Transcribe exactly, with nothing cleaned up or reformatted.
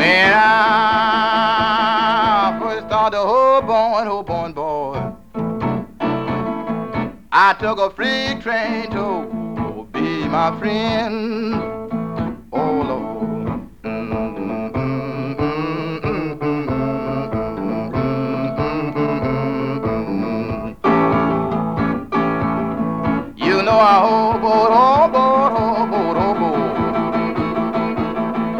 When I first started hope on, hope on, boy, I took a freight train to be my friend. Oh, Lord. You know I hope, oh,